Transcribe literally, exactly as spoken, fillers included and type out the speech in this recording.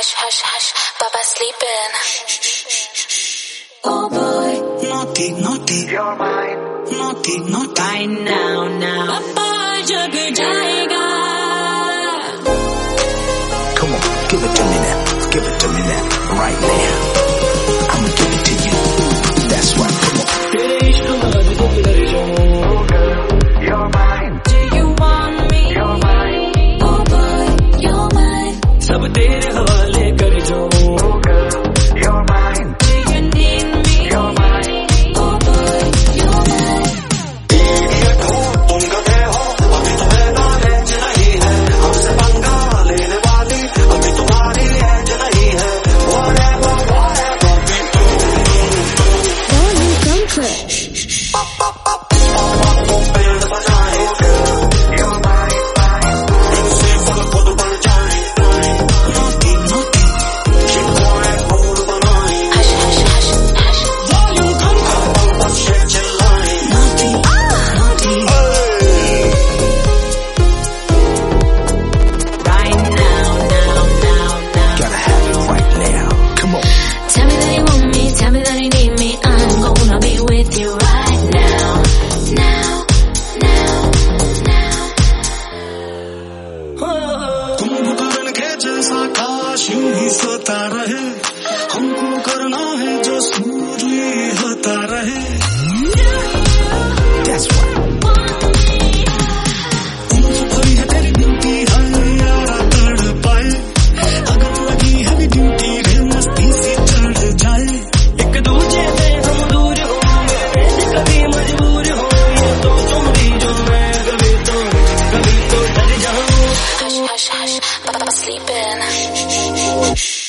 Hush, hush, hush, Baba sleeping. Oh boy, naughty, naughty, you're mine. naughty, naughty. Right now, now. Papa जग जाएगा. Come on, give it to me now, give it to me now, right now. I'ma give it to you. That's right, come on. तेरे इश्क में तो किधर जाऊं? Oh girl, you're mine. Do you want me? You're mine. Oh boy, you're mine. सब तेरे हवाले कर जाऊं. Oh girl, you're mine. Do you need me? You're mine. Oh boy, you're mine. Idiot हो तुम गधे हो, अभी तुम्हें नॉलेज नहीं है. हमसे पंगा लेने वाली अभी तुम्हारी एज नहीं है. Whatever, whatever we do. Volume comfort. पापा को बैंड बजाए. You're mine, mine. इनसे फल खुद बढ़ जाए. Naughty, naughty, चिपकाए मूड बनाए. Hush, hush, hush, hush. Volume कम कर पल बस से चिल्लाए. naughty, naughty. Right now, now, now, now. Gotta have it right now. Come on. Tell me that you want me, tell me that you need me. I'm gonna be with you right now, now, now, now. Kumbhakarna के जैसा काश यूं ही सोता रहे. हमको करना है जो सूर्य होता रहे. That's right. उम्र भरी है तेरी ब्यूटी है यारा तड़ पाए. अगर लगी है भी ड्यूटी रे मस्ती से चढ़ जाए. एक दूजे से हम दूर होंगे, कभी मजबूर होंगे. तो तुम भी जो मैं कभी तो कभी तो डर जाऊं. Hush, hush, hush, Baba sleeping.